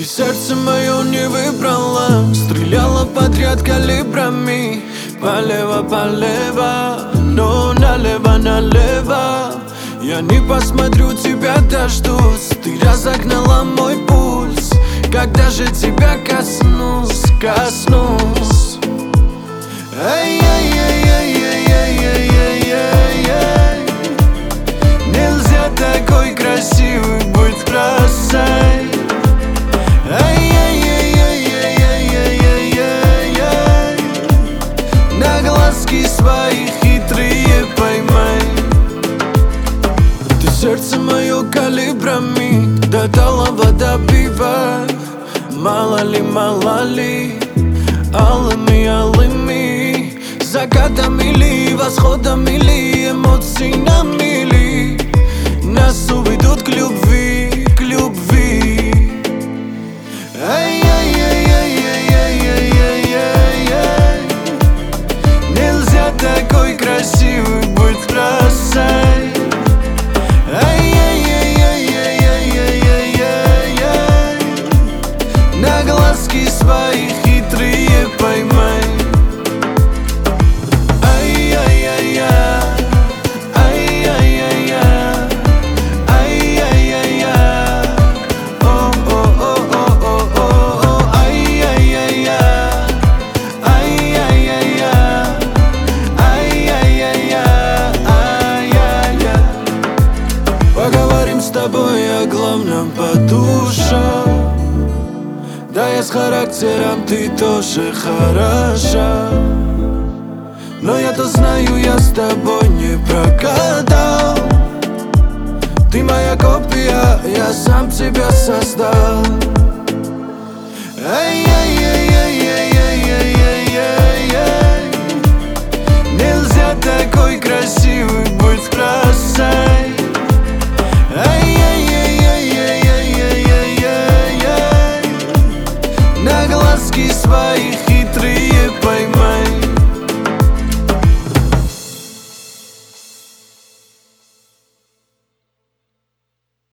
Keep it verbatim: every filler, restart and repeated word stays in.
сердце мое не выбрала, стреляла подряд калибрами. Полево, полево, но налево, налево. Я не посмотрю, тебя дождусь. Ты разогнала мой пульс. Когда же тебя коснусь, коснусь. Ай-яй-яй-яй-яй-яй-яй-яй. Нельзя такой красивый быть красой. Ай-яй-яй-яй-яй-яй-яй-яй. На глазки свои хитрые поймай. Ты сердце мое калибрами, до талого добивай. Мало ли, мало ли, алыми, алыми закатами ли, восходами ли, эмоции на мили нас уведут к любви, к любви. Ай-яй-яй-яй-яй-яй-яй-яй. Нельзя такой красивый быть красой. Ай-яй-яй-яй-яй-яй-яй. На глазки свои хитрые поймай. Поговорим с тобой о главном по душам. Да, я с характером, ты тоже хороша. Но я-то знаю, я с тобой не прогадал. Ты моя копия, я сам тебя создал.